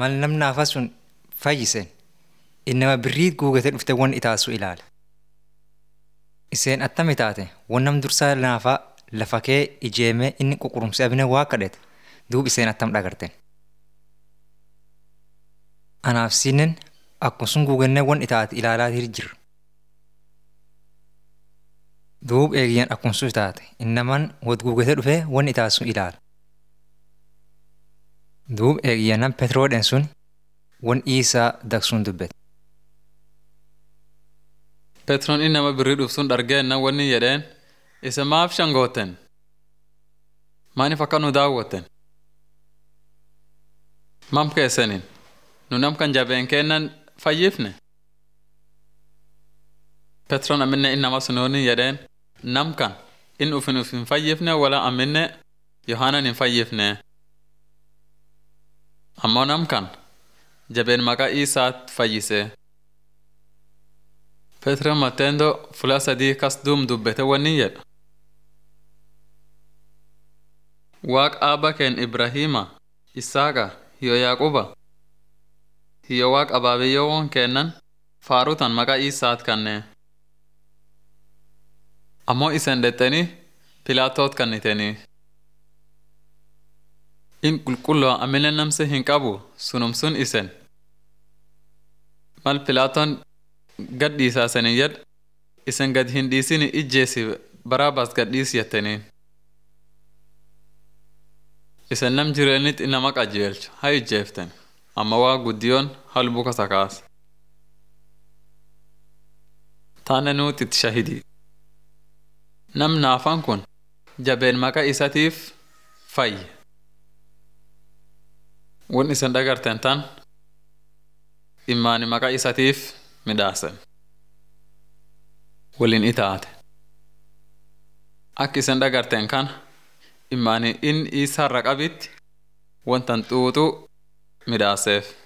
mal nam naafa sun fayyisen innama birriit guugate dhufte won itaasu ilaale. Iseen attami taate won nam dursaa naafa lafa kee ijeeme inni ququrumsee abine waa kadhete duub iseen attam dhagarten. Anaaf sinnen akkuma guugannee won itaate ilaalaa jirra. Duub eegiyyan akkuma sun taate innaman wad guugate dhufee won itaasu ilaala. Duub eegiyyan nam Petroodhen sun won Iisaa dagsuun dubbete. Petroon inni nama birrii dhufsuun dhargeenna wanni jedheen isa maaf shangooten? Maaniif akka nu daawwatten? Mam keessaniin nu nam kan jabeen kennan fayyifne? Petroon aminne inni nama sunooni jedheen nam kan inni uf hin fayyifne wala aminne Yohaanan hin fayyifne. Ammoo nam kan jabeen maqaa Iisaat fayyisee. Petroon Matteendo fula sadii kas duum dubbete wanni jedha. Waaq aabba keen Ibrahiima, Isaaqa, hiyo Yaaquba, hiyo waaq abaabiyyoowwan kennan faarutan maqaa Iisaat kannee. Ammoo isen dhettanii Pilaatoot kannitanii. In qulqulloo amine namse hin qabu sunum sun isen. Mal Pilaatoon gad dhiisaasanii jedh isen gad hin dhiisini ijjeesi Baraabaas gad dhiis jettanii. Isen nam jireenit inama qajeelchu haa ijjeeften amma waa guddiyoon halbu kasa kaas. Taane nuutit shahidii. Nam naafan kun jabeen maqaa isatiif fayye. Won isen dhagarten tan immaani maqaa isatiif midhaasen. Waliin itaate. Akka isen dhagarten kan immaani in Iisaarra qabitti wontan xuuxuu midhaaseef.